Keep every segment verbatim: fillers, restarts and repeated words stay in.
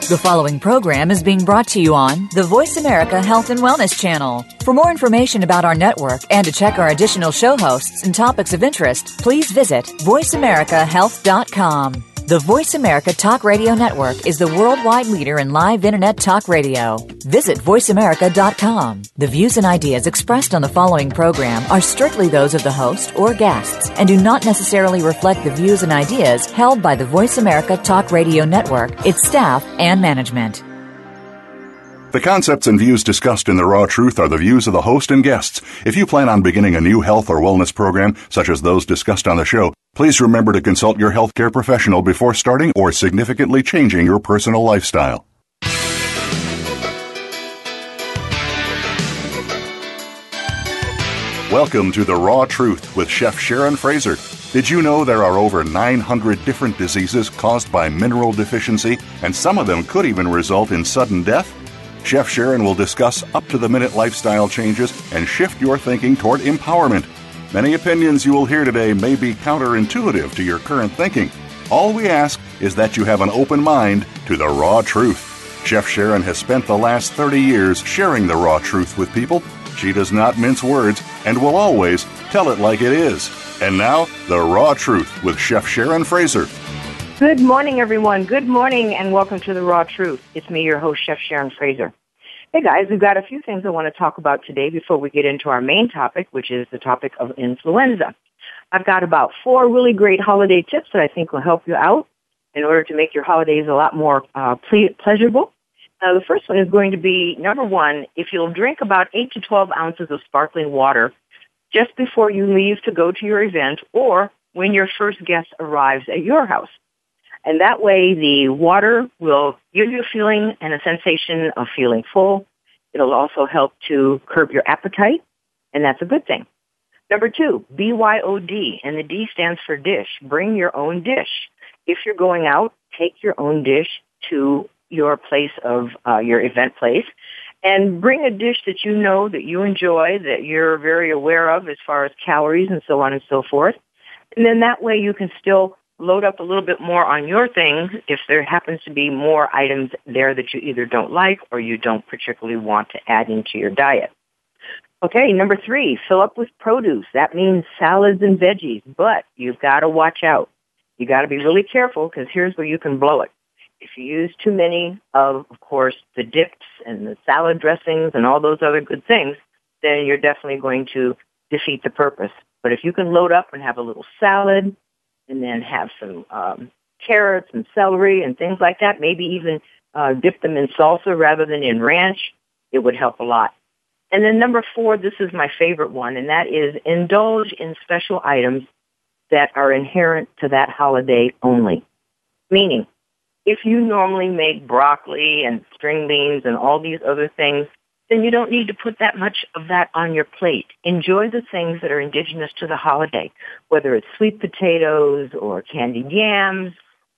The following program is being brought to you on the Voice America Health and Wellness Channel. For more information about our network and to check our additional show hosts and topics of interest, please visit voice america health dot com. The Voice America Talk Radio Network is the worldwide leader in live Internet talk radio. Visit voice america dot com. The views and ideas expressed on the following program are strictly those of the host or guests and do not necessarily reflect the views and ideas held by the Voice America Talk Radio Network, its staff, and management. The concepts and views discussed in The Raw Truth are the views of the host and guests. If you plan on beginning a new health or wellness program, such as those discussed on the show, please remember to consult your healthcare professional before starting or significantly changing your personal lifestyle. Welcome to The Raw Truth with Chef Sharon Fraser. Did you know there are over nine hundred different diseases caused by mineral deficiency, and some of them could even result in sudden death? Chef Sharon will discuss up-to-the-minute lifestyle changes and shift your thinking toward empowerment. Many opinions you will hear today may be counterintuitive to your current thinking. All we ask is that you have an open mind to the raw truth. Chef Sharon has spent the last thirty years sharing the raw truth with people. She does not mince words and will always tell it like it is. And now, the raw truth with Chef Sharon Fraser. Good morning, everyone. Good morning, and welcome to The Raw Truth. It's me, your host, Chef Sharon Fraser. Hey, guys, we've got a few things I want to talk about today before we get into our main topic, which is the topic of influenza. I've got about four really great holiday tips that I think will help you out in order to make your holidays a lot more uh, ple- pleasurable. Uh, the first one is going to be, number one, if you'll drink about eight to twelve ounces of sparkling water just before you leave to go to your event or when your first guest arrives at your house. And that way, the water will give you a feeling and a sensation of feeling full. It'll also help to curb your appetite, and that's a good thing. Number two, B Y O D, and the D stands for dish. Bring your own dish. If you're going out, take your own dish to your place of uh, your event place, and bring a dish that you know, that you enjoy, that you're very aware of as far as calories and so on and so forth. And then that way you can still load up a little bit more on your things if there happens to be more items there that you either don't like or you don't particularly want to add into your diet. Okay, number three, fill up with produce. That means salads and veggies, but you've got to watch out. You got to be really careful because here's where you can blow it. If you use too many of, of course, the dips and the salad dressings and all those other good things, then you're definitely going to defeat the purpose. But if you can load up and have a little salad, and then have some um, carrots and celery and things like that. Maybe even uh, dip them in salsa rather than in ranch. It would help a lot. And then number four, this is my favorite one, and that is indulge in special items that are inherent to that holiday only. Meaning, if you normally make broccoli and string beans and all these other things, then you don't need to put that much of that on your plate. Enjoy the things that are indigenous to the holiday, whether it's sweet potatoes or candied yams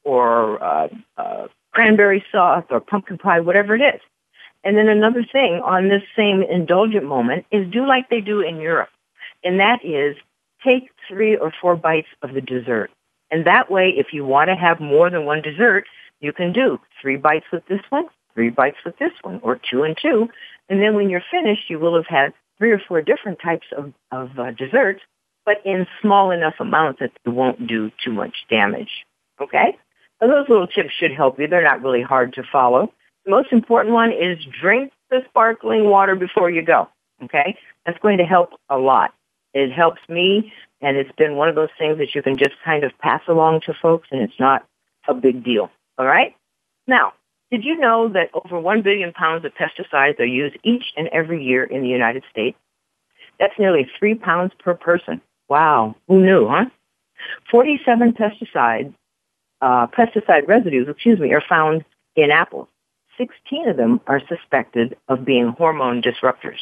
or uh, uh, cranberry sauce or pumpkin pie, whatever it is. And then another thing on this same indulgent moment is do like they do in Europe, and that is take three or four bites of the dessert. And that way, if you want to have more than one dessert, you can do three bites with this one, three bites with this one, or two and two. And then when you're finished, you will have had three or four different types of, of uh, desserts, but in small enough amounts that they won't do too much damage. Okay? So those little tips should help you. They're not really hard to follow. The most important one is drink the sparkling water before you go. Okay? That's going to help a lot. It helps me, and it's been one of those things that you can just kind of pass along to folks, and it's not a big deal. All right? Now, did you know that over one billion pounds of pesticides are used each and every year in the United States? That's nearly three pounds per person. Wow. Who knew, huh? forty-seven pesticides, uh, pesticide residues, excuse me, are found in apples. sixteen of them are suspected of being hormone disruptors.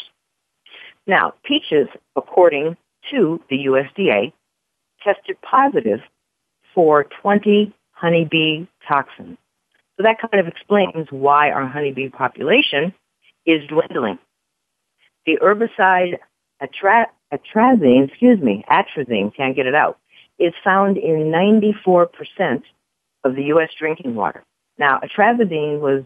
Now, peaches, according to the U S D A, tested positive for twenty honeybee toxins. So that kind of explains why our honeybee population is dwindling. The herbicide atra- atrazine, excuse me, atrazine, can't get it out, is found in ninety-four percent of the U S drinking water. Now, atrazine was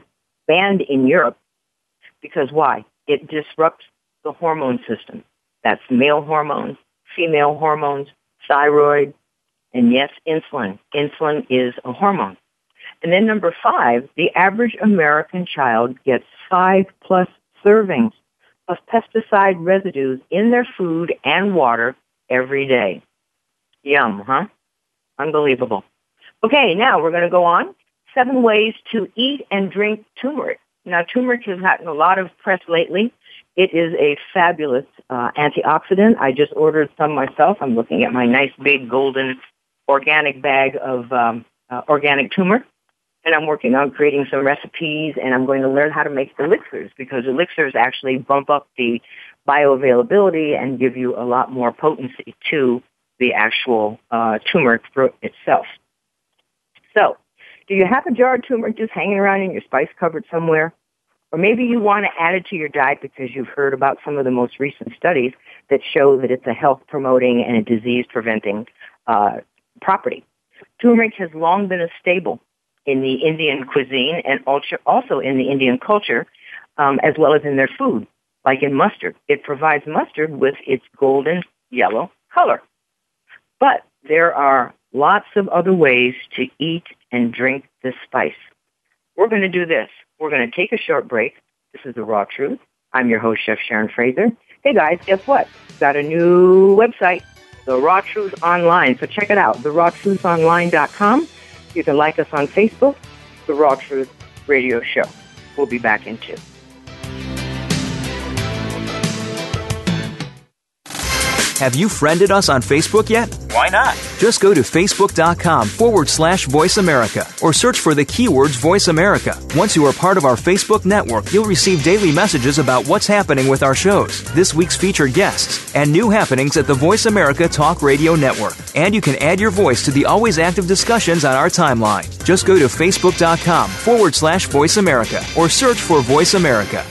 banned in Europe because why? It disrupts the hormone system. That's male hormones, female hormones, thyroid, and yes, insulin. Insulin is a hormone. And then number five, the average American child gets five plus servings of pesticide residues in their food and water every day. Yum, huh? Unbelievable. Okay, now we're going to go on. Seven ways to eat and drink turmeric. Now, turmeric has gotten a lot of press lately. It is a fabulous uh, antioxidant. I just ordered some myself. I'm looking at my nice big golden organic bag of um, uh, organic turmeric. And I'm working on creating some recipes, and I'm going to learn how to make elixirs, because elixirs actually bump up the bioavailability and give you a lot more potency to the actual uh, turmeric fruit itself. So, do you have a jar of turmeric just hanging around in your spice cupboard somewhere? Or maybe you want to add it to your diet because you've heard about some of the most recent studies that show that it's a health-promoting and a disease-preventing uh, property. Turmeric has long been a staple in the Indian cuisine and also in the Indian culture, um, as well as in their food, like in mustard. It provides mustard with its golden yellow color. But there are lots of other ways to eat and drink this spice. We're going to do this. We're going to take a short break. This is The Raw Truth. I'm your host, Chef Sharon Fraser. Hey, guys, guess what? Got a new website, The Raw Truth Online. So check it out, the raw truth online dot com. You can like us on Facebook, The Raw Truth Radio Show. We'll be back in two. Have you friended us on Facebook yet? Why not? Just go to facebook.com forward slash Voice America or search for the keywords Voice America. Once you are part of our Facebook network, you'll receive daily messages about what's happening with our shows, this week's featured guests, and new happenings at the Voice America Talk Radio Network. And you can add your voice to the always active discussions on our timeline. Just go to facebook.com forward slash Voice America or search for Voice America.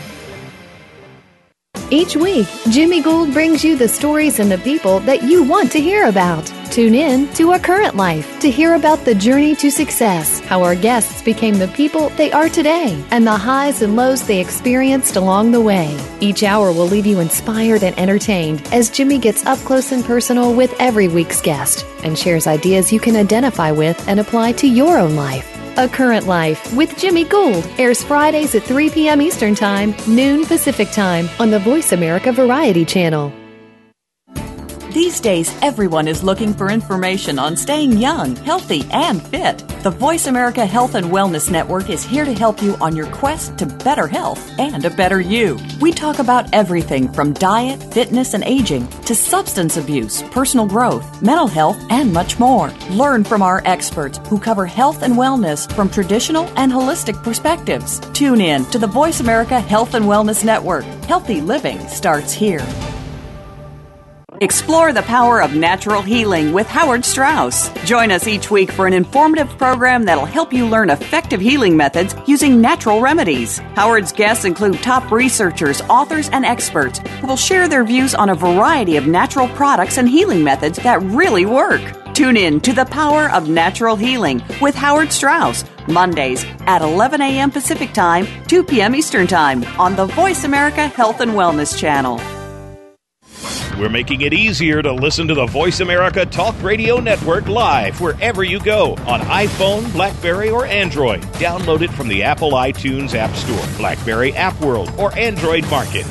Each week, Jimmy Gould brings you the stories and the people that you want to hear about. Tune in to A Current Life to hear about the journey to success, how our guests became the people they are today, and the highs and lows they experienced along the way. Each hour will leave you inspired and entertained as Jimmy gets up close and personal with every week's guest and shares ideas you can identify with and apply to your own life. A Current Life with Jimmy Gould airs Fridays at three p.m. Eastern Time, noon Pacific Time on the Voice America Variety Channel. These days, everyone is looking for information on staying young, healthy, and fit. The Voice America Health and Wellness Network is here to help you on your quest to better health and a better you. We talk about everything from diet, fitness, and aging to substance abuse, personal growth, mental health, and much more. Learn from our experts who cover health and wellness from traditional and holistic perspectives. Tune in to the Voice America Health and Wellness Network. Healthy living starts here. Explore the power of natural healing with Howard Strauss. Join us each week for an informative program that'll help you learn effective healing methods using natural remedies. Howard's guests include top researchers, authors, and experts who will share their views on a variety of natural products and healing methods that really work. Tune in to The Power of Natural Healing with Howard Strauss, Mondays at eleven a.m. Pacific Time, two p.m. Eastern Time on the Voice America Health and Wellness Channel. We're making it easier to listen to the Voice America Talk Radio Network live wherever you go on iPhone, BlackBerry, or Android. Download it from the Apple iTunes App Store, BlackBerry App World, or Android Market.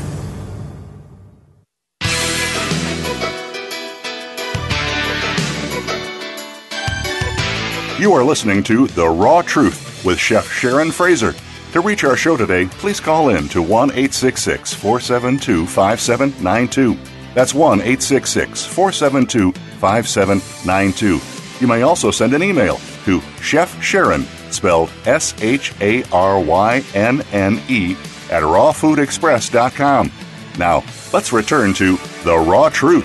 You are listening to The Raw Truth with Chef Sharon Fraser. To reach our show today, please call in to one eight six six, four seven two, five seven nine two. That's one eight six six, four seven two, five seven nine two. You may also send an email to Chef Sharon, spelled S H A R Y N N E, at raw food express dot com. Now, let's return to The Raw Truth.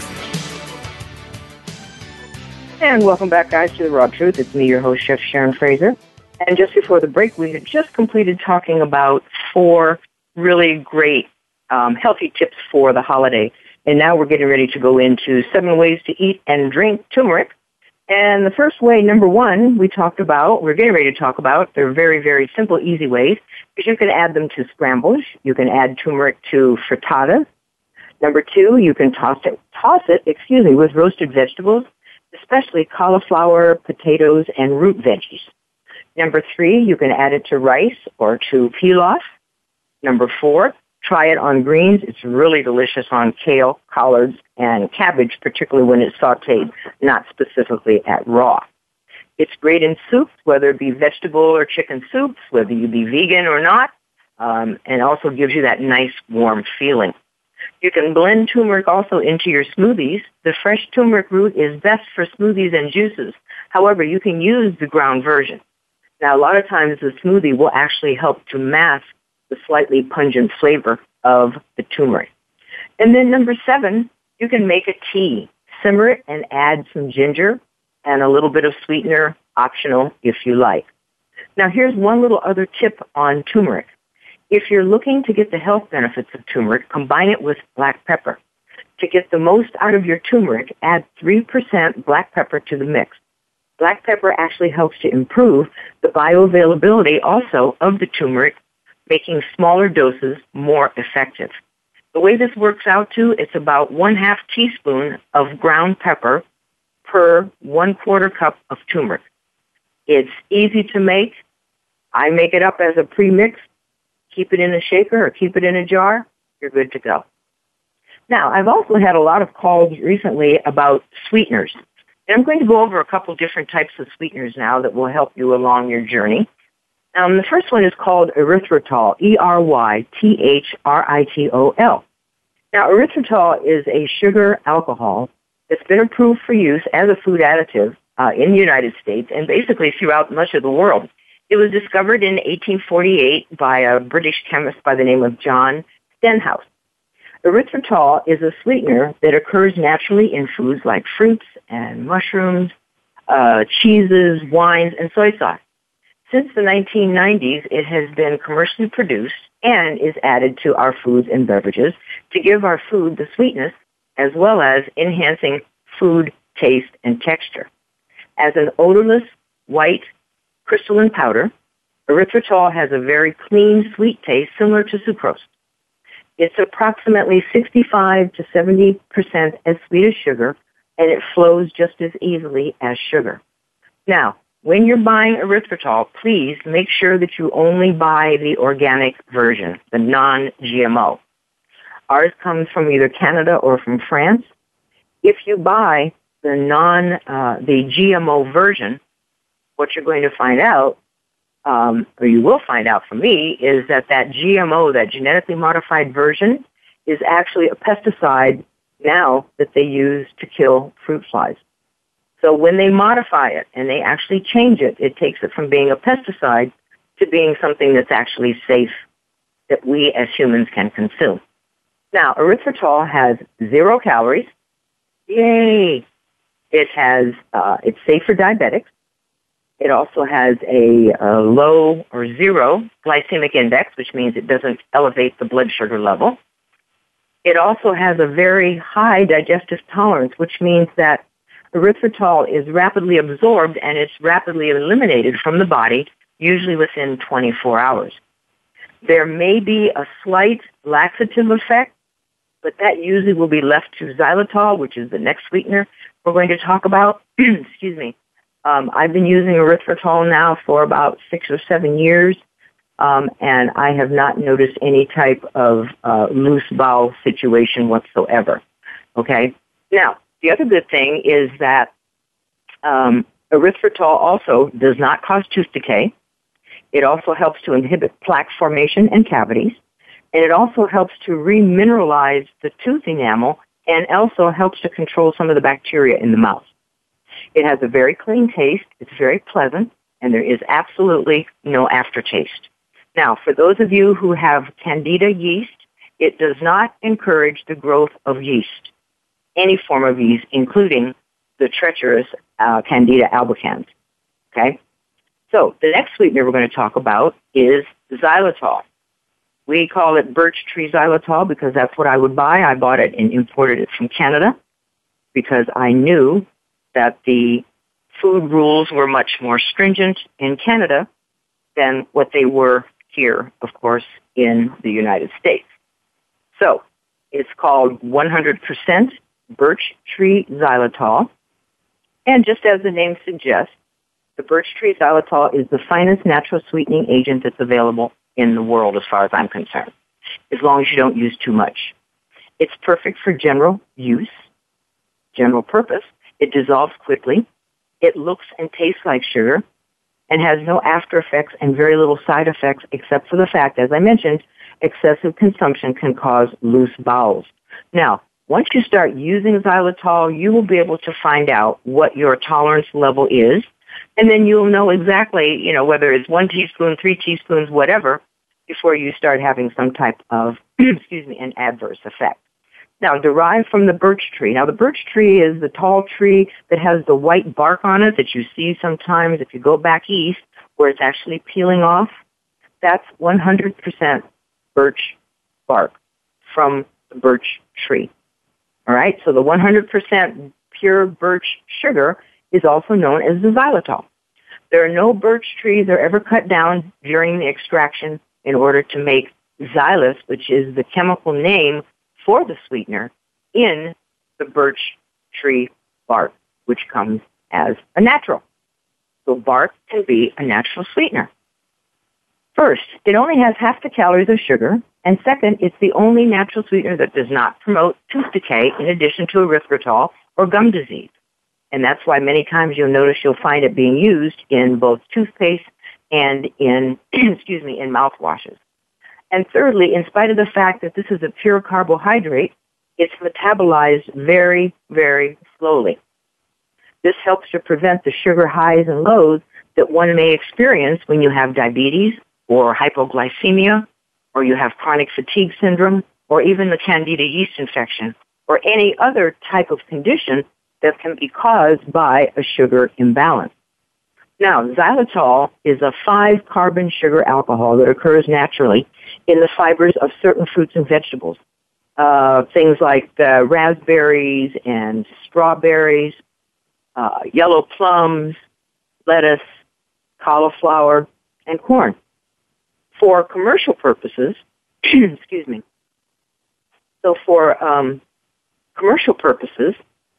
And welcome back, guys, to The Raw Truth. It's me, your host, Chef Sharon Fraser. And just before the break, we had just completed talking about four really great um, healthy tips for the holiday. And now we're getting ready to go into seven ways to eat and drink turmeric. And the first way, number one, we talked about, we're getting ready to talk about, they're very, very simple, easy ways, because you can add them to scrambles. You can add turmeric to frittatas. Number two, you can toss it, toss it, excuse me, with roasted vegetables, especially cauliflower, potatoes, and root veggies. Number three, you can add it to rice or to pilaf. Number four, try it on greens. It's really delicious on kale, collards, and cabbage, particularly when it's sauteed, not specifically at raw. It's great in soups, whether it be vegetable or chicken soups, whether you be vegan or not, um, and also gives you that nice warm feeling. You can blend turmeric also into your smoothies. The fresh turmeric root is best for smoothies and juices. However, you can use the ground version. Now, a lot of times the smoothie will actually help to mask the slightly pungent flavor of the turmeric. And then number seven, you can make a tea. Simmer it and add some ginger and a little bit of sweetener, optional if you like. Now, here's one little other tip on turmeric. If you're looking to get the health benefits of turmeric, combine it with black pepper. To get the most out of your turmeric, add three percent black pepper to the mix. Black pepper actually helps to improve the bioavailability also of the turmeric, making smaller doses more effective. The way this works out to, it's about one half teaspoon of ground pepper per one quarter cup of turmeric. It's easy to make. I make it up as a pre-mix. Keep it in a shaker or keep it in a jar. You're good to go. Now, I've also had a lot of calls recently about sweeteners. And I'm going to go over a couple different types of sweeteners now that will help you along your journey. Um, the first one is called erythritol, E R Y T H R I T O L. Now, erythritol is a sugar alcohol that's been approved for use as a food additive uh, in the United States and basically throughout much of the world. It was discovered in eighteen forty-eight by a British chemist by the name of John Stenhouse. Erythritol is a sweetener that occurs naturally in foods like fruits and mushrooms, uh, cheeses, wines, and soy sauce. Since the nineteen nineties, it has been commercially produced and is added to our foods and beverages to give our food the sweetness as well as enhancing food taste and texture. As an odorless, white, crystalline powder, erythritol has a very clean, sweet taste similar to sucrose. It's approximately sixty-five to seventy percent as sweet as sugar, and it flows just as easily as sugar. Now, when you're buying erythritol, please make sure that you only buy the organic version, the non-G M O. Ours comes from either Canada or from France. If you buy the non, uh, the G M O version, what you're going to find out, um, or you will find out from me, is that that G M O, that genetically modified version, is actually a pesticide now that they use to kill fruit flies. So when they modify it and they actually change it, it takes it from being a pesticide to being something that's actually safe that we as humans can consume. Now, erythritol has zero calories. Yay! It has, uh, it's safe for diabetics. It also has a, a low or zero glycemic index, which means it doesn't elevate the blood sugar level. It also has a very high digestive tolerance, which means that erythritol is rapidly absorbed and it's rapidly eliminated from the body, usually within twenty-four hours. There may be a slight laxative effect, but that usually will be left to xylitol, which is the next sweetener we're going to talk about. Excuse me. Um, I've been using erythritol now for about six or seven years, um, and I have not noticed any type of uh, loose bowel situation whatsoever. Okay? Now, the other good thing is that um, erythritol also does not cause tooth decay. It also helps to inhibit plaque formation and cavities. And it also helps to remineralize the tooth enamel and also helps to control some of the bacteria in the mouth. It has a very clean taste. It's very pleasant. And there is absolutely no aftertaste. Now, for those of you who have candida yeast, it does not encourage the growth of yeast, any form of yeast, including the treacherous uh, Candida albicans. Okay? So the next sweetener we're going to talk about is xylitol. We call it birch tree xylitol because that's what I would buy. I bought it and imported it from Canada because I knew that the food rules were much more stringent in Canada than what they were here, of course, in the United States. So it's called one hundred percent birch tree xylitol. And just as the name suggests, the birch tree xylitol is the finest natural sweetening agent that's available in the world as far as I'm concerned, as long as you don't use too much. It's perfect for general use, general purpose. It dissolves quickly. It looks and tastes like sugar and has no after effects and very little side effects except for the fact, as I mentioned, excessive consumption can cause loose bowels. Now, once you start using xylitol, you will be able to find out what your tolerance level is, and then you'll know exactly, you know, whether it's one teaspoon, three teaspoons, whatever, before you start having some type of, excuse me, an adverse effect. Now, derived from the birch tree. Now, the birch tree is the tall tree that has the white bark on it that you see sometimes if you go back east, where it's actually peeling off. That's one hundred percent birch bark from the birch tree. All right? So the one hundred percent pure birch sugar is also known as the xylitol. There are no birch trees that are ever cut down during the extraction in order to make xylus, which is the chemical name for the sweetener in the birch tree bark, which comes as a natural. So bark can be a natural sweetener. First, it only has half the calories of sugar, and second, it's the only natural sweetener that does not promote tooth decay in addition to erythritol or gum disease. And that's why many times you'll notice you'll find it being used in both toothpaste and in, excuse me, in mouthwashes. And thirdly, in spite of the fact that this is a pure carbohydrate, it's metabolized very, very slowly. This helps to prevent the sugar highs and lows that one may experience when you have diabetes or hypoglycemia, or you have chronic fatigue syndrome, or even the Candida yeast infection, or any other type of condition that can be caused by a sugar imbalance. Now, xylitol is a five-carbon sugar alcohol that occurs naturally in the fibers of certain fruits and vegetables, uh, things like uh, raspberries and strawberries, uh, yellow plums, lettuce, cauliflower, and corn. For commercial purposes, excuse me, so for um, commercial purposes,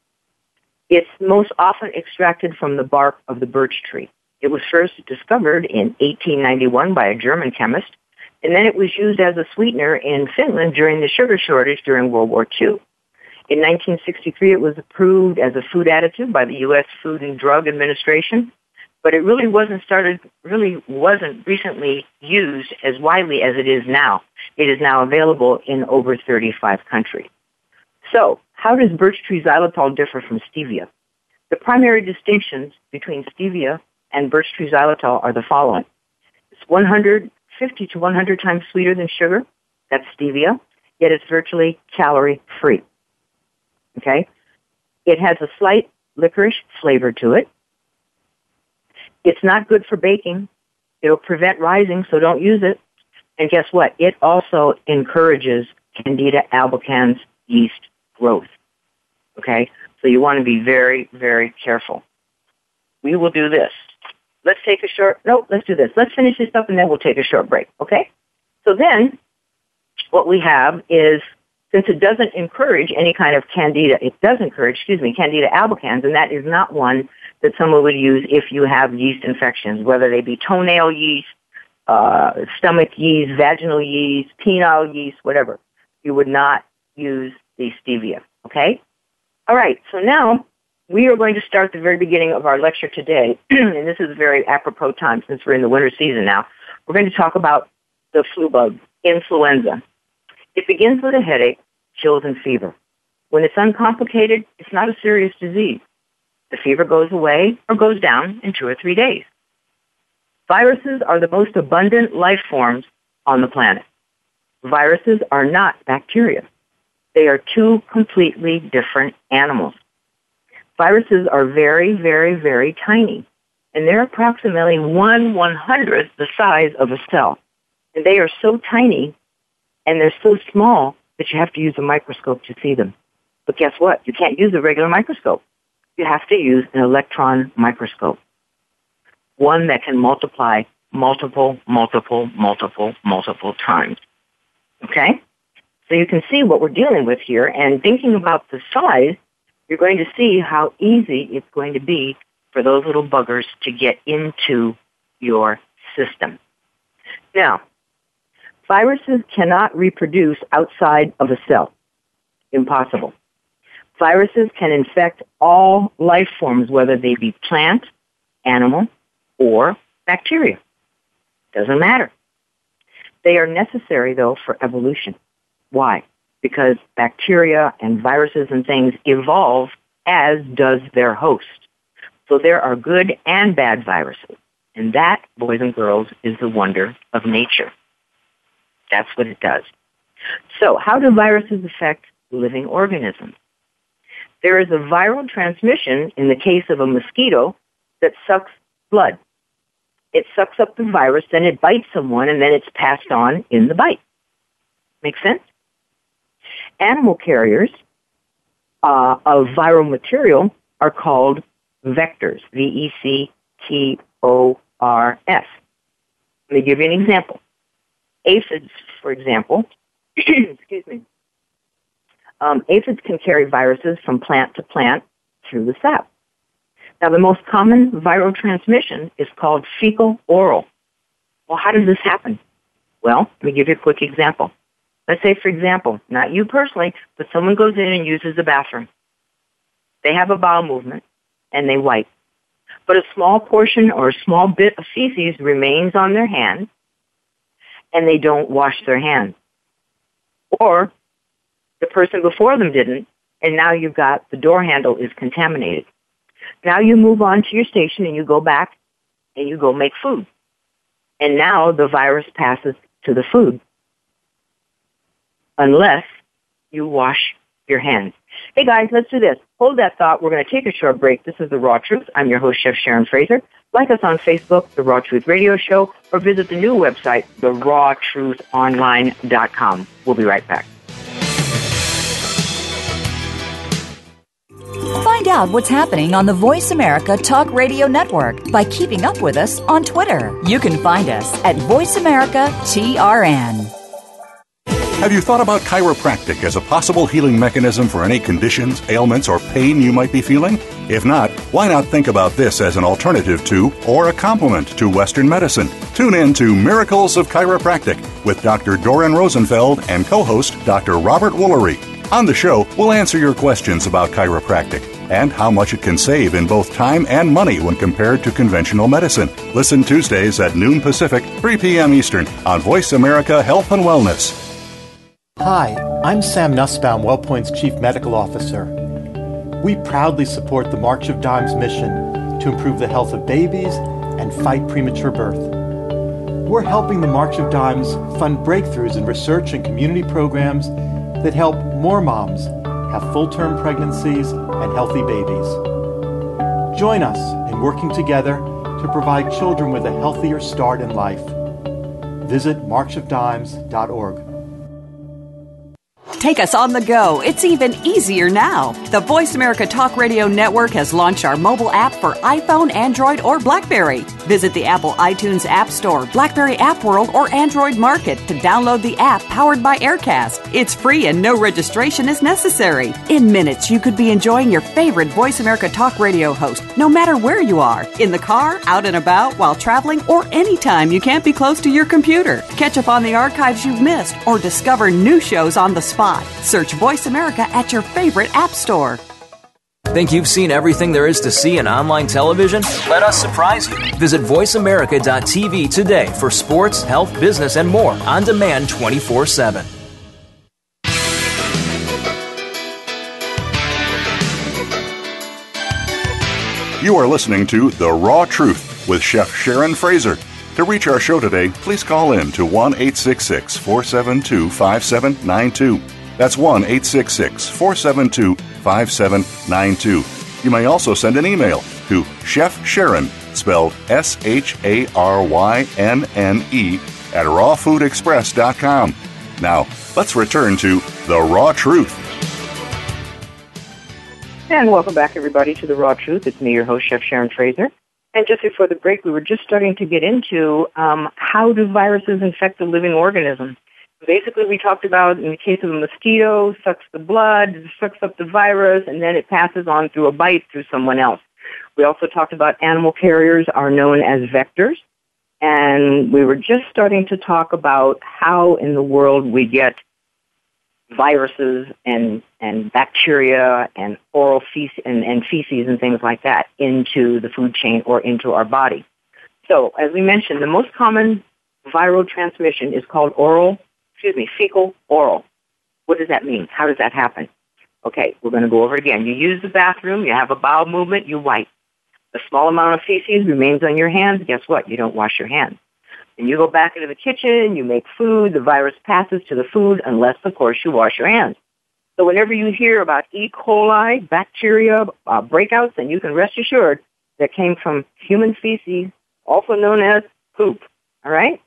it's most often extracted from the bark of the birch tree. It was first discovered in eighteen ninety-one by a German chemist, and then it was used as a sweetener in Finland during the sugar shortage during World War Two. In nineteen sixty-three, it was approved as a food additive by the U S Food and Drug Administration, but it really wasn't started, really wasn't recently used as widely as it is now. It is now available in over thirty-five countries. So, how does birch tree xylitol differ from stevia? The primary distinctions between stevia and birch tree xylitol are the following. It's one hundred fifty to one hundred times sweeter than sugar. That's stevia, yet it's virtually calorie-free. Okay? It has a slight licorice flavor to it. It's not good for baking. It'll prevent rising, so don't use it. And guess what? It also encourages Candida albicans yeast growth. Okay? So you want to be very, very careful. We will do this. Let's take a short, no, let's do this. Let's finish this up and then we'll take a short break. Okay? So then what we have is, since it doesn't encourage any kind of Candida, it does encourage, excuse me, Candida albicans, and that is not one that someone would use if you have yeast infections, whether they be toenail yeast, uh, stomach yeast, vaginal yeast, penile yeast, whatever. You would not use the stevia, okay? All right, so now we are going to start the very beginning of our lecture today, and this is a very apropos time since we're in the winter season now. We're going to talk about the flu bug, influenza. It begins with a headache, chills, and fever. When it's uncomplicated, it's not a serious disease. The fever goes away or goes down in two or three days. Viruses are the most abundant life forms on the planet. Viruses are not bacteria. They are two completely different animals. Viruses are very, very, very tiny, and they're approximately one one-hundredth the size of a cell. And they are so tiny, and they're so small that you have to use a microscope to see them. But guess what? You can't use a regular microscope you have to use an electron microscope, one that can multiply multiple, multiple, multiple, multiple times. Okay? So you can see what we're dealing with here, and thinking about the size, you're going to see how easy it's going to be for those little buggers to get into your system. Now, viruses cannot reproduce outside of a cell. Impossible. Viruses can infect all life forms, whether they be plant, animal, or bacteria. Doesn't matter. They are necessary, though, for evolution. Why? Because bacteria and viruses and things evolve as does their host. So there are good and bad viruses. And that, boys and girls, is the wonder of nature. That's what it does. So how do viruses affect living organisms? There is a viral transmission in the case of a mosquito that sucks blood. It sucks up the virus, then it bites someone, and then it's passed on in the bite. Make sense? Animal carriers uh, of viral material are called vectors, V E C T O R S. Let me give you an example. Aphids, for example, excuse me, um, aphids can carry viruses from plant to plant through the sap. Now, the most common viral transmission is called fecal-oral. Well, how does this happen? Well, let me give you a quick example. Let's say, for example, not you personally, but someone goes in and uses the bathroom. They have a bowel movement, and they wipe. But a small portion or a small bit of feces remains on their hand, and they don't wash their hands. Or the person before them didn't, and now you've got the door handle is contaminated. Now you move on to your station and you go back and you go make food. And now the virus passes to the food unless you wash your hands. Hey guys, let's do this. Hold that thought. We're going to take a short break. This is The Raw Truth. I'm your host, Chef Sharon Fraser. Like us on Facebook, The Raw Truth Radio Show, or visit the new website, the raw truth online dot com. We'll be right back. Find out what's happening on the Voice America Talk Radio Network by keeping up with us on Twitter. You can find us at Voice America T R N. Have you thought about chiropractic as a possible healing mechanism for any conditions, ailments, or pain you might be feeling? If not, why not think about this as an alternative to or a complement to Western medicine? Tune in to Miracles of Chiropractic with Doctor Doran Rosenfeld and co-host Doctor Robert Woolery. On the show, we'll answer your questions about chiropractic and how much it can save in both time and money when compared to conventional medicine. Listen Tuesdays at noon Pacific, three p.m. Eastern on Voice America Health and Wellness. Hi, I'm Sam Nussbaum, WellPoint's Chief Medical Officer. We proudly support the March of Dimes mission to improve the health of babies and fight premature birth. We're helping the March of Dimes fund breakthroughs in research and community programs that help more moms have full-term pregnancies and healthy babies. Join us in working together to provide children with a healthier start in life. Visit march of dimes dot org. Take us on the go. It's even easier now. The Voice America Talk Radio Network has launched our mobile app for iPhone, Android, or BlackBerry. Visit the Apple iTunes App Store, BlackBerry App World, or Android Market to download the app powered by Aircast. It's free and no registration is necessary. In minutes, you could be enjoying your favorite Voice America Talk Radio host, no matter where you are, in the car, out and about, while traveling, or anytime you can't be close to your computer. Catch up on the archives you've missed or discover new shows on the spot. Search Voice America at your favorite app store. Think you've seen everything there is to see in online television? Let us surprise you. Visit voice america dot t v today for sports, health, business, and more on demand twenty-four seven. You are listening to The Raw Truth with Chef Sharon Fraser. To reach our show today, please call in to one eight six six, four seven two, five seven nine two. That's one eight six six, four seven two, five seven nine two. You may also send an email to Chef Sharon, spelled S H A R Y N N E, at raw food express dot com. Now, let's return to The Raw Truth. And welcome back, everybody, to The Raw Truth. It's me, your host, Chef Sharon Fraser. And just before the break, we were just starting to get into um, how do viruses infect the living organism. Basically, we talked about, in the case of a mosquito, sucks the blood, sucks up the virus, and then it passes on through a bite through someone else. We also talked about animal carriers are known as vectors. And we were just starting to talk about how in the world we get viruses and, and bacteria and oral feces and, and feces and things like that into the food chain or into our body. So, as we mentioned, the most common viral transmission is called oral, excuse me, fecal oral. What does that mean? How does that happen? Okay, we're going to go over it again. You use the bathroom, you have a bowel movement, you wipe. A small amount of feces remains on your hands. Guess what? You don't wash your hands. And you go back into the kitchen, you make food, the virus passes to the food unless, of course, you wash your hands. So whenever you hear about E. coli, bacteria, uh, breakouts, then you can rest assured that came from human feces, also known as poop. All right?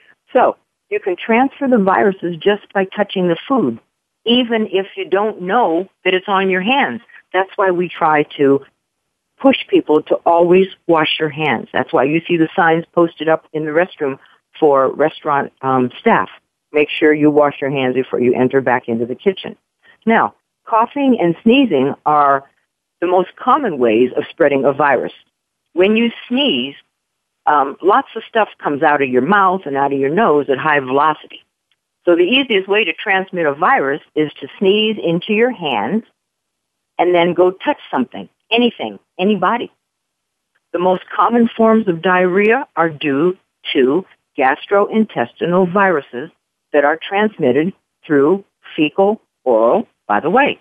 So you can transfer the viruses just by touching the food, even if you don't know that it's on your hands. That's why we try to push people to always wash your hands. That's why you see the signs posted up in the restroom for restaurant um, staff. Make sure you wash your hands before you enter back into the kitchen. Now, coughing and sneezing are the most common ways of spreading a virus. When you sneeze, um, lots of stuff comes out of your mouth and out of your nose at high velocity. So the easiest way to transmit a virus is to sneeze into your hands and then go touch something. Anything, anybody. The most common forms of diarrhea are due to gastrointestinal viruses that are transmitted through fecal oral, by the way.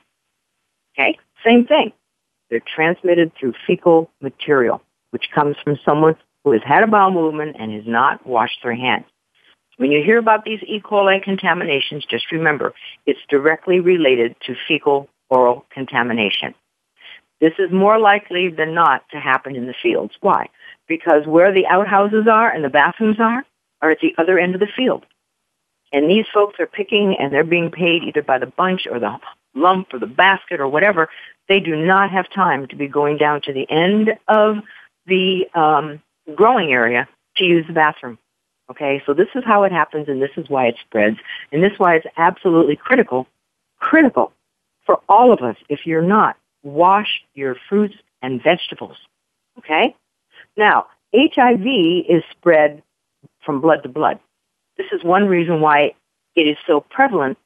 Okay? Same thing. They're transmitted through fecal material, which comes from someone who has had a bowel movement and has not washed their hands. When you hear about these E. coli contaminations, just remember, it's directly related to fecal oral contamination. This is more likely than not to happen in the fields. Why? Because where the outhouses are and the bathrooms are, are at the other end of the field. And these folks are picking and they're being paid either by the bunch or the lump or the basket or whatever. They do not have time to be going down to the end of the um, growing area to use the bathroom. Okay, so this is how it happens and this is why it spreads. And this is why it's absolutely critical, critical for all of us, if you're not, wash your fruits and vegetables, okay? Now, H I V is spread from blood to blood. This is one reason why it is so prevalent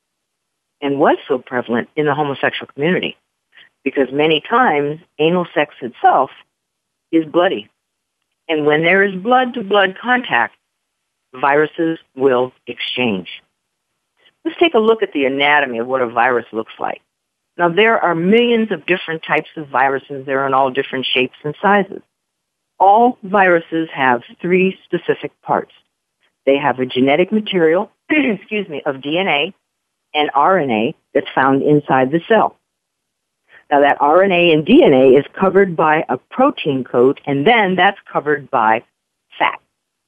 and was so prevalent in the homosexual community, because many times anal sex itself is bloody. And when there is blood-to-blood contact, viruses will exchange. Let's take a look at the anatomy of what a virus looks like. Now, there are millions of different types of viruses. They're in all different shapes and sizes. All viruses have three specific parts. They have a genetic material, excuse me, of D N A and R N A that's found inside the cell. Now, that R N A and D N A is covered by a protein coat, and then that's covered by fat.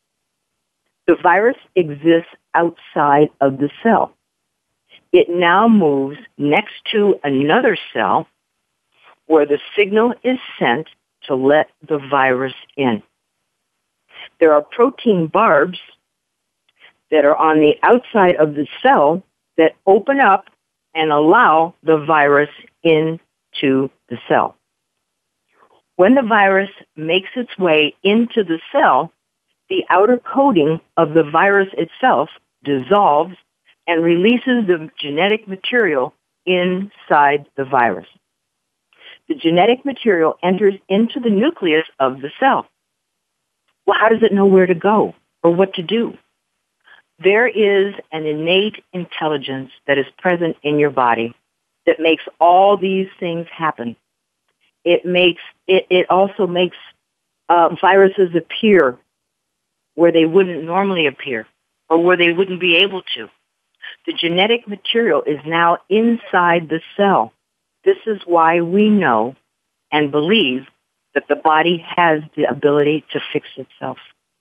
The virus exists outside of the cell. It now moves next to another cell where the signal is sent to let the virus in. There are protein barbs that are on the outside of the cell that open up and allow the virus into the cell. When the virus makes its way into the cell, the outer coating of the virus itself dissolves and releases the genetic material inside the virus. The genetic material enters into the nucleus of the cell. Well, how does it know where to go or what to do? There is an innate intelligence that is present in your body that makes all these things happen. It makes it, it also makes uh, viruses appear where they wouldn't normally appear or where they wouldn't be able to. The genetic material is now inside the cell. This is why we know and believe that the body has the ability to fix itself.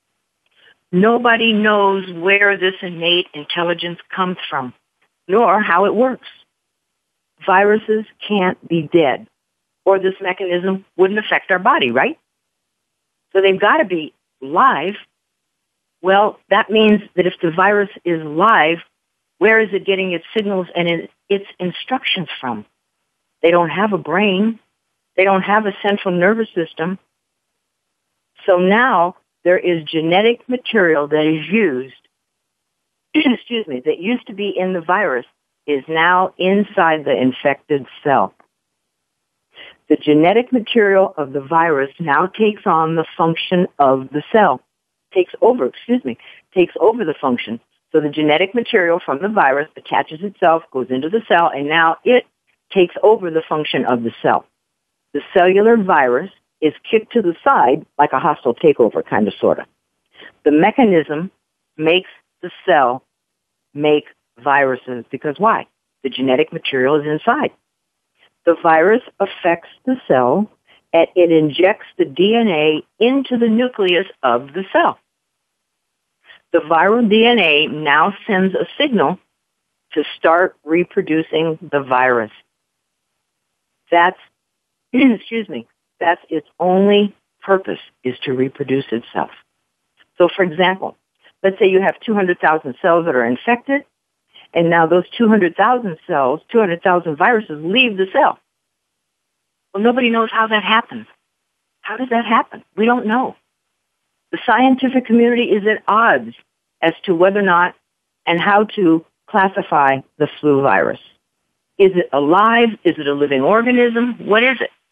Nobody knows where this innate intelligence comes from, nor how it works. Viruses can't be dead. or this mechanism wouldn't affect our body, right? So they've got to be live. Well, that means that if the virus is live, where is it getting its signals and its instructions from? They don't have a brain. They don't have a central nervous system. So now there is genetic material that is used, excuse me, that used to be in the virus is now inside the infected cell. The genetic material of the virus now takes on the function of the cell. Takes over, excuse me, takes over the function. So the genetic material from the virus attaches itself, goes into the cell, and now it takes over the function of the cell. The cellular virus is kicked to the side like a hostile takeover, kind of, sort of. The mechanism makes the cell make viruses because why? The genetic material is inside. The virus affects the cell and it injects the D N A into the nucleus of the cell. The viral D N A now sends a signal to start reproducing the virus. That's, excuse me, that's its only purpose, is to reproduce itself. So, for example, let's say you have two hundred thousand cells that are infected, and now those two hundred thousand cells, two hundred thousand viruses leave the cell. Well, nobody knows how that happens. How does that happen? We don't know. The scientific community is at odds as to whether or not and how to classify the flu virus. Is it alive? Is it a living organism? What is it?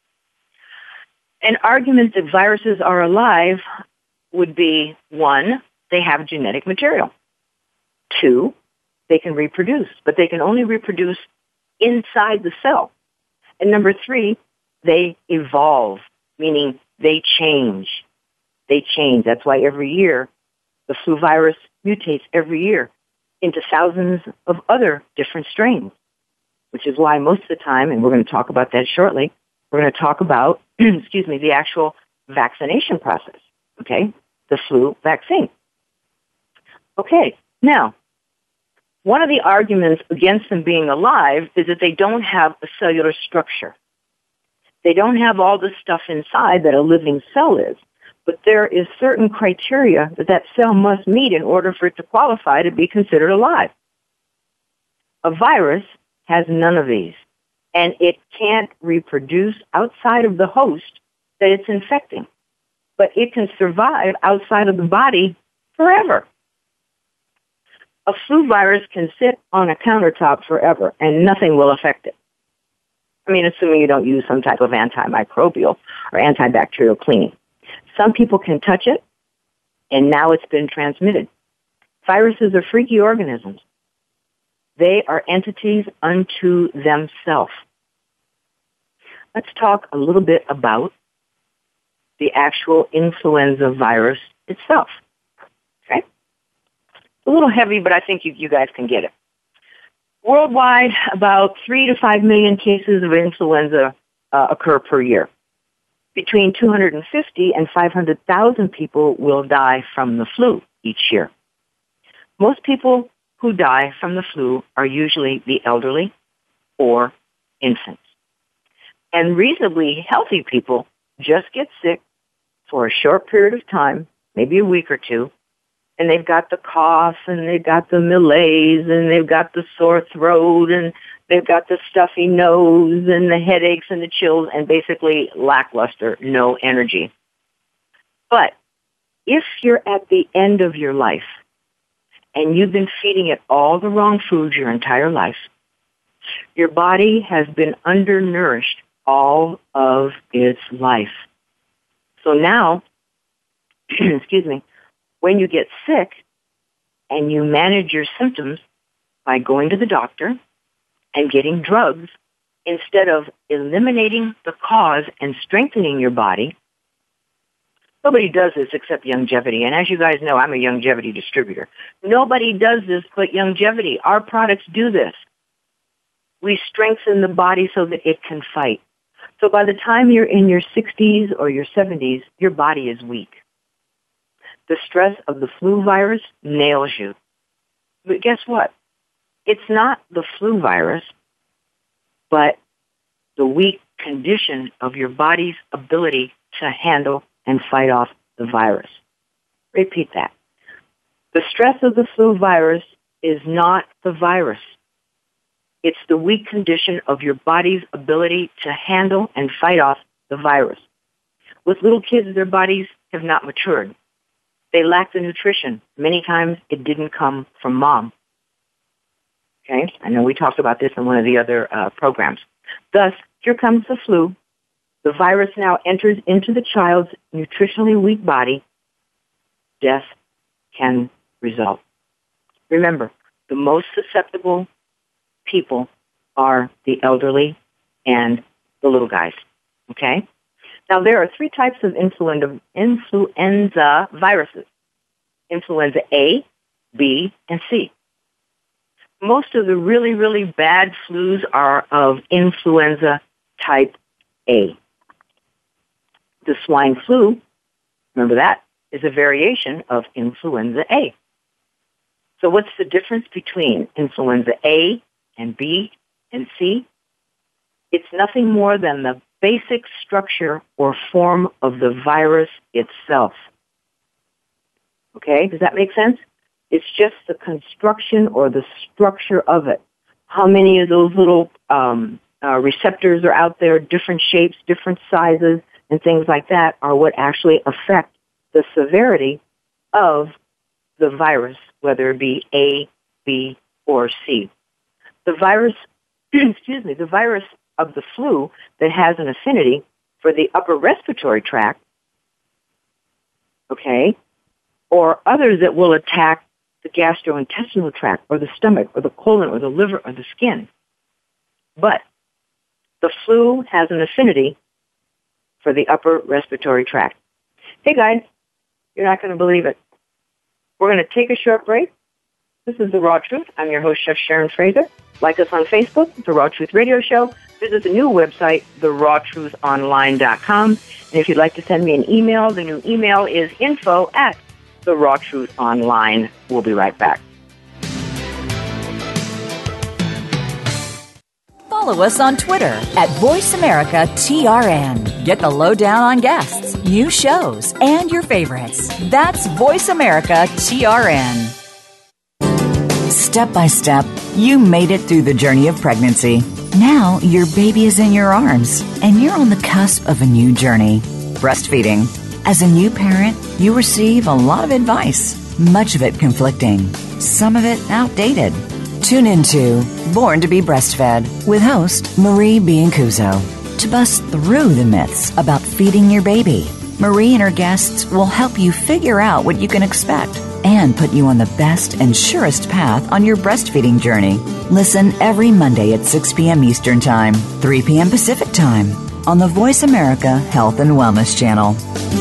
An argument that viruses are alive would be, one, they have genetic material. Two, they can reproduce, but they can only reproduce inside the cell. And number three, they evolve, meaning they change. They change. That's why every year the flu virus mutates every year into thousands of other different strains, which is why most of the time, and we're going to talk about that shortly, we're going to talk about, excuse me, the actual vaccination process, okay, the flu vaccine. Okay, now, one of the arguments against them being alive is that they don't have a cellular structure. They don't have all the stuff inside that a living cell is, but there is certain criteria that that cell must meet in order for it to qualify to be considered alive. A virus has none of these, and it can't reproduce outside of the host that it's infecting, but it can survive outside of the body forever. A flu virus can sit on a countertop forever, and nothing will affect it. I mean, assuming you don't use some type of antimicrobial or antibacterial cleaning. Some people can touch it, and now it's been transmitted. Viruses are freaky organisms. They are entities unto themselves. Let's talk a little bit about the actual influenza virus itself. Okay? A little heavy, but I think you, you guys can get it. Worldwide, about three to five million cases of influenza uh, occur per year. Between two hundred fifty and five hundred thousand people will die from the flu each year. Most people who die from the flu are usually the elderly or infants. And reasonably healthy people just get sick for a short period of time, maybe a week or two, and they've got the cough, and they've got the malaise, and they've got the sore throat, and they've got the stuffy nose, and the headaches, and the chills, and basically lackluster, no energy. But if you're at the end of your life, and you've been feeding it all the wrong foods your entire life, your body has been undernourished all of its life. So now, excuse me, when you get sick and you manage your symptoms by going to the doctor and getting drugs, instead of eliminating the cause and strengthening your body, nobody does this except Youngevity. And as you guys know, I'm a Youngevity distributor. Nobody does this but Youngevity. Our products do this. We strengthen the body so that it can fight. So by the time you're in your sixties or your seventies, your body is weak. The stress of the flu virus nails you. But guess what? It's not the flu virus, but the weak condition of your body's ability to handle and fight off the virus. Repeat that. The stress of the flu virus is not the virus. It's the weak condition of your body's ability to handle and fight off the virus. With little kids, their bodies have not matured. They lack the nutrition. Many times it didn't come from mom. Okay? I know we talked about this in one of the other uh, programs. Thus, here comes the flu. The virus now enters into the child's nutritionally weak body. Death can result. Remember, the most susceptible people are the elderly and the little guys. Okay? Now, there are three types of influenza, influenza viruses. Influenza A, B, and C. Most of the really, really bad flus are of influenza type A. The swine flu, remember that, is a variation of influenza A. So what's the difference between influenza A and B and C? It's nothing more than the basic structure or form of the virus itself. Okay, does that make sense? It's just the construction or the structure of it. How many of those little um, uh, receptors are out there, different shapes, different sizes, and things like that are what actually affect the severity of the virus, whether it be A, B, or C. The virus, excuse me, the virus of the flu that has an affinity for the upper respiratory tract, okay, or others that will attack the gastrointestinal tract or the stomach or the colon or the liver or the skin. But the flu has an affinity for the upper respiratory tract. Hey guys, you're not going to believe it. We're going to take a short break. This is The Raw Truth. I'm your host, Chef Sharon Fraser. Like us on Facebook, The Raw Truth Radio Show. Visit the new website, the raw truth online dot com. And if you'd like to send me an email, the new email is info at the raw truth online. We'll be right back. Follow us on Twitter at Voice America T R N. Get the lowdown on guests, new shows, and your favorites. That's Voice America T R N. Step by step, you made it through the journey of pregnancy. Now your baby is in your arms, and you're on the cusp of a new journey, breastfeeding. As a new parent, you receive a lot of advice, much of it conflicting, some of it outdated. Tune into Born to be Breastfed with host Marie Biancuzzo to bust through the myths about feeding your baby. Marie and her guests will help you figure out what you can expect and put you on the best and surest path on your breastfeeding journey. Listen every Monday at six p.m. Eastern Time, three p.m. Pacific Time on the Voice America Health and Wellness Channel.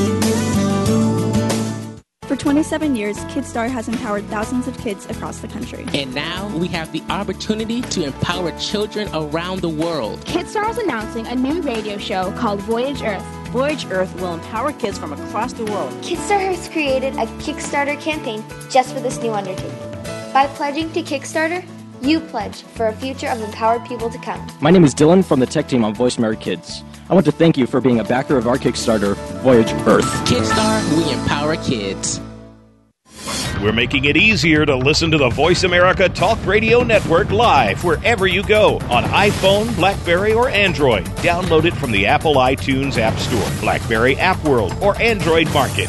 For twenty-seven years, KidStar has empowered thousands of kids across the country. And now we have the opportunity to empower children around the world. KidStar is announcing a new radio show called Voyage Earth. Voyage Earth will empower kids from across the world. KidStar has created a Kickstarter campaign just for this new undertaking. By pledging to Kickstarter, you pledge for a future of empowered people to come. My name is Dylan from the tech team on Voice America Kids. I want to thank you for being a backer of our Kickstarter, Voyage Earth. Kidstar, we empower kids. We're making it easier to listen to the Voice America Talk Radio Network live wherever you go on iPhone, BlackBerry, or Android. Download it from the Apple iTunes App Store, BlackBerry App World, or Android Market.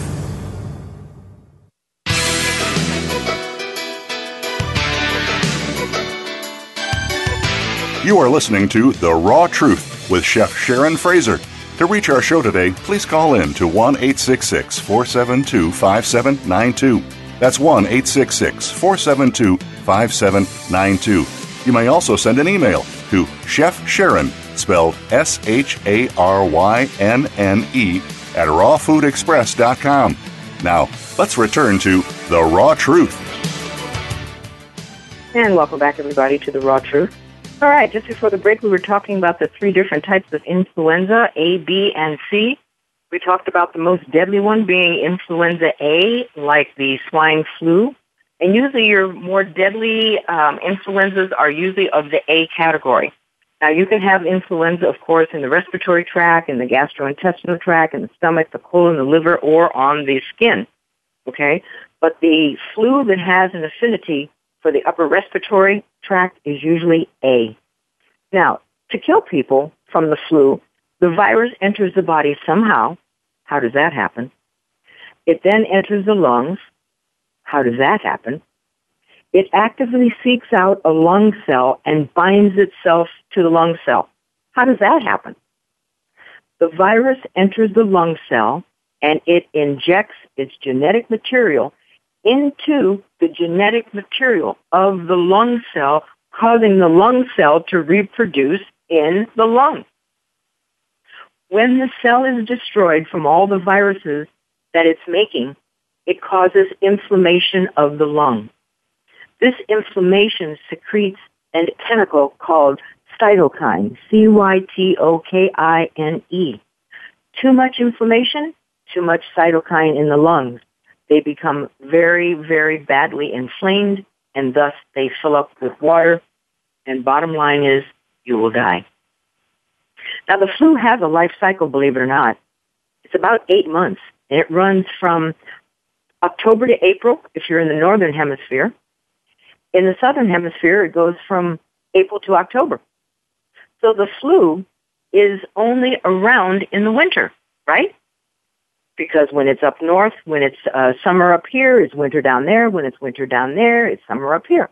You are listening to The Raw Truth with Chef Sharon Fraser. To reach our show today, please call in to one eight six six, four seven two, five seven nine two. That's one eight six six, four seven two, five seven nine two. You may also send an email to Chef Sharon, spelled S H A R Y N N E, at raw food express dot com. Now, let's return to The Raw Truth. And welcome back, everybody, to The Raw Truth. All right, just before the break, we were talking about the three different types of influenza, A, B, and C. We talked about the most deadly one being influenza A, like the swine flu. And usually your more deadly um, influenzas are usually of the A category. Now, you can have influenza, of course, in the respiratory tract, in the gastrointestinal tract, in the stomach, the colon, the liver, or on the skin, okay? But the flu that has an affinity for the upper respiratory tract is usually A. Now, to kill people from the flu, the virus enters the body somehow. How does that happen? It then enters the lungs. How does that happen? It actively seeks out a lung cell and binds itself to the lung cell. How does that happen? The virus enters the lung cell and it injects its genetic material into the genetic material of the lung cell, causing the lung cell to reproduce in the lung. When the cell is destroyed from all the viruses that it's making, it causes inflammation of the lung. This inflammation secretes a chemical called cytokine, C Y T O K I N E. Too much inflammation, too much cytokine in the lungs. They become very, very badly inflamed, and thus they fill up with water, and bottom line is you will die. Now, the flu has a life cycle, believe it or not. It's about eight months, and it runs from October to April if you're in the northern hemisphere. In the southern hemisphere, it goes from April to October. So the flu is only around in the winter, right? Because when it's up north, when it's uh, summer up here, it's winter down there. When it's winter down there, it's summer up here.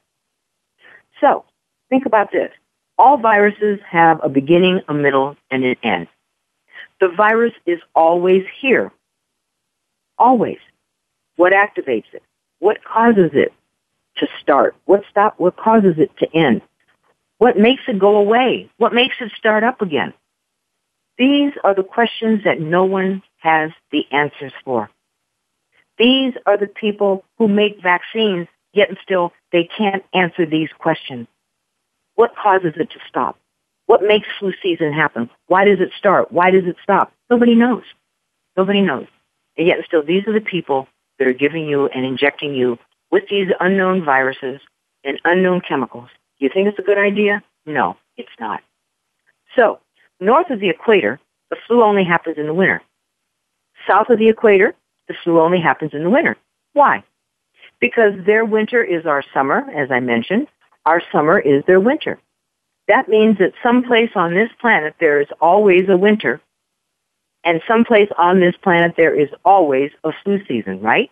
So think about this. All viruses have a beginning, a middle, and an end. The virus is always here. Always. What activates it? What causes it to start? What stop? What causes it to end? What makes it go away? What makes it start up again? These are the questions that no one has the answers for. These are the people who make vaccines, yet and still they can't answer these questions. What causes it to stop? What makes flu season happen? Why does it start? Why does it stop? Nobody knows. Nobody knows. And yet and still, these are the people that are giving you and injecting you with these unknown viruses and unknown chemicals. You think it's a good idea? No, it's not. So, north of the equator, the flu only happens in the winter. South of the equator, the flu only happens in the winter. Why? Because their winter is our summer, as I mentioned. Our summer is their winter. That means that someplace on this planet there is always a winter, and someplace on this planet there is always a flu season, right?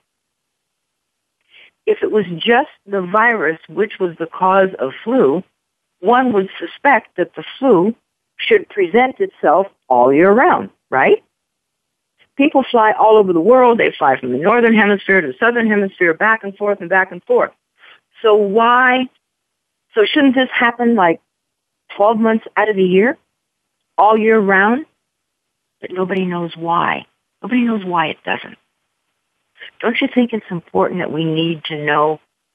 If it was just the virus which was the cause of flu, one would suspect that the flu should present itself all year round, right? People fly all over the world. They fly from the northern hemisphere to the southern hemisphere, back and forth and back and forth. So why? So shouldn't this happen like twelve months out of the year, all year round? But nobody knows why. Nobody knows why it doesn't. Don't you think it's important that we need to know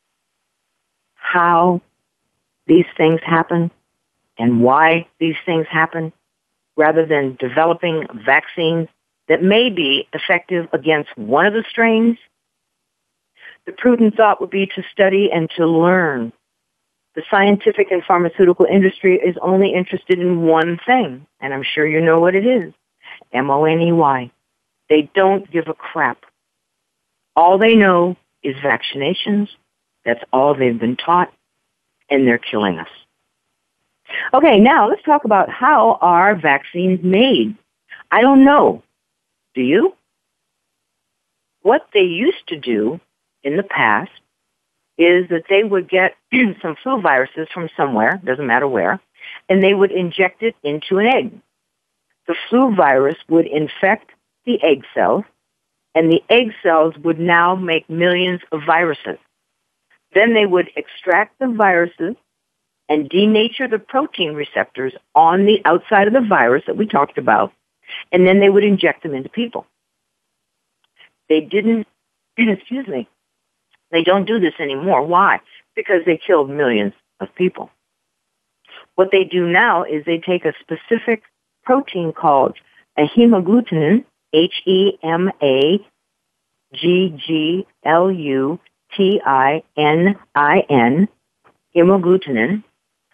how these things happen and why these things happen, rather than developing vaccines that may be effective against one of the strains? The prudent thought would be to study and to learn. The scientific and pharmaceutical industry is only interested in one thing, and I'm sure you know what it is. M O N E Y. They don't give a crap. All they know is vaccinations. That's all they've been taught, and they're killing us. Okay, now let's talk about how are vaccines made. I don't know. Do you? What they used to do in the past is that they would get some flu viruses from somewhere, doesn't matter where, and they would inject it into an egg. The flu virus would infect the egg cells, and the egg cells would now make millions of viruses. Then they would extract the viruses and denature the protein receptors on the outside of the virus that we talked about, and then they would inject them into people. They didn't, excuse me, they don't do this anymore. Why? Because they killed millions of people. What they do now is they take a specific protein called a hemagglutinin, H E M A G G L U T I N I N, hemagglutinin,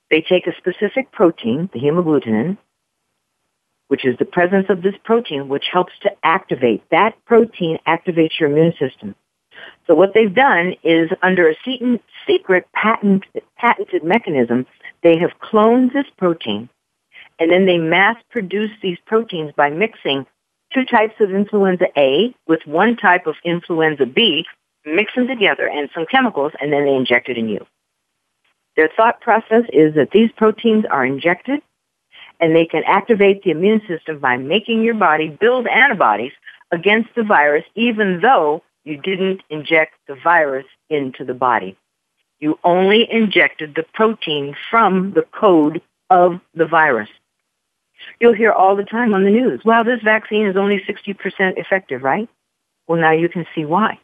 They take a specific protein, the hemagglutinin, which is the presence of this protein, which helps to activate. That protein activates your immune system. So what they've done is, under a secret patent, patented mechanism, they have cloned this protein, and then they mass-produce these proteins by mixing two types of influenza A with one type of influenza B, mix them together and some chemicals, and then they inject it in you. Their thought process is that these proteins are injected, and they can activate the immune system by making your body build antibodies against the virus, even though you didn't inject the virus into the body. You only injected the protein from the code of the virus. You'll hear all the time on the news, well, this vaccine is only sixty percent effective, right? Well, now you can see why.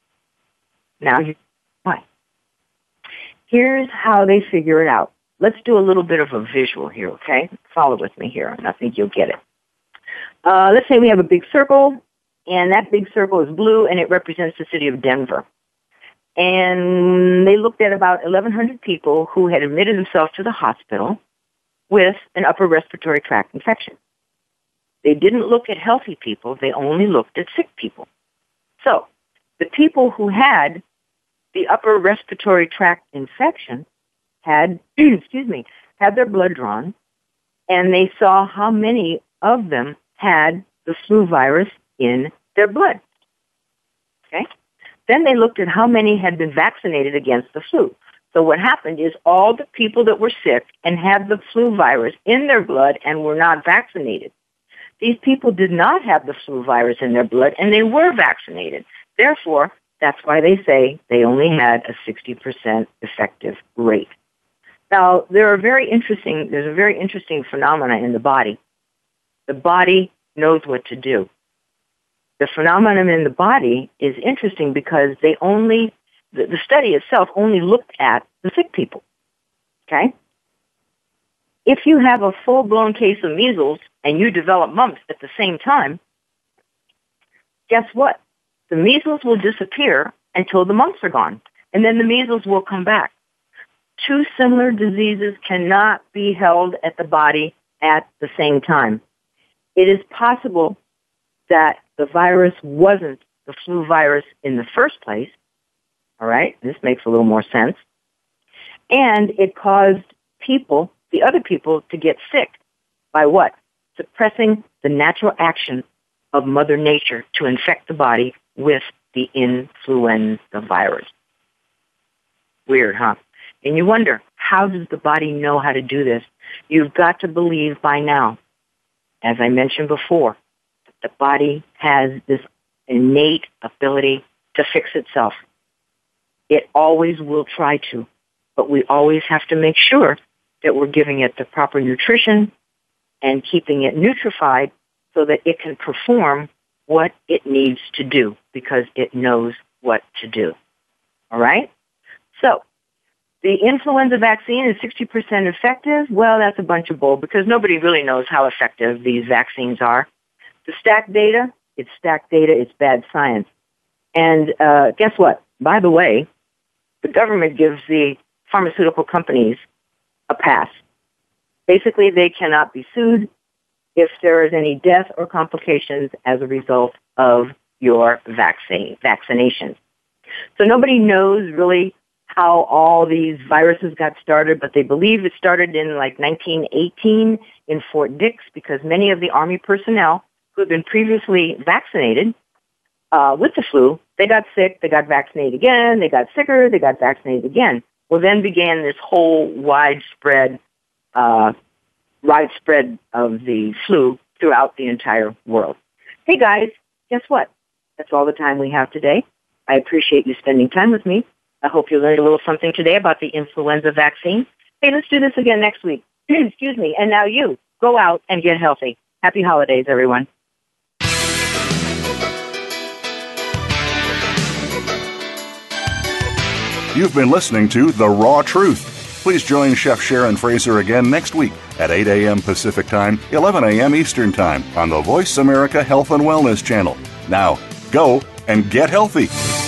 Now you why. Here's how they figure it out. Let's do a little bit of a visual here, okay? Follow with me here, and I think you'll get it. Uh, let's say we have a big circle, and that big circle is blue, and it represents the city of Denver. And they looked at about eleven hundred people who had admitted themselves to the hospital with an upper respiratory tract infection. They didn't look at healthy people. They only looked at sick people. So the people who had the upper respiratory tract infection had, excuse me, had their blood drawn, and they saw how many of them had the flu virus in their blood. Okay? Then they looked at how many had been vaccinated against the flu. So what happened is all the people that were sick and had the flu virus in their blood and were not vaccinated, these people did not have the flu virus in their blood, and they were vaccinated. Therefore, that's why they say they only had a sixty percent effective rate. Now, there are very interesting, there's a very interesting phenomena in the body. The body knows what to do. The phenomenon in the body is interesting because they only, the, the study itself only looked at the sick people. Okay? If you have a full-blown case of measles and you develop mumps at the same time, guess what? The measles will disappear until the mumps are gone, and then the measles will come back. Two similar diseases cannot be held at the body at the same time. It is possible that the virus wasn't the flu virus in the first place. All right? This makes a little more sense. And it caused people, the other people, to get sick by what? Suppressing the natural action of Mother Nature to infect the body with the influenza virus. Weird, huh? And you wonder, how does the body know how to do this? You've got to believe by now, as I mentioned before, that the body has this innate ability to fix itself. It always will try to, but we always have to make sure that we're giving it the proper nutrition and keeping it nutrified so that it can perform what it needs to do because it knows what to do. All right? So, the influenza vaccine is sixty percent effective. Well, that's a bunch of bull because nobody really knows how effective these vaccines are. The stacked data, it's stacked data, it's bad science. And uh, guess what? By the way, the government gives the pharmaceutical companies a pass. Basically, they cannot be sued if there is any death or complications as a result of your vaccine vaccinations. So nobody knows really how all these viruses got started, but they believe it started in like nineteen eighteen in Fort Dix because many of the Army personnel who had been previously vaccinated uh, with the flu, they got sick, they got vaccinated again, they got sicker, they got vaccinated again. Well, then began this whole widespread, uh, widespread of the flu throughout the entire world. Hey guys, guess what? That's all the time we have today. I appreciate you spending time with me. I hope you learned a little something today about the influenza vaccine. Hey, let's do this again next week. Excuse me. And now you, go out and get healthy. Happy holidays, everyone. You've been listening to The Raw Truth. Please join Chef Sharon Fraser again next week at eight a.m. Pacific Time, eleven a.m. Eastern Time on the Voice America Health and Wellness Channel. Now, go and get healthy.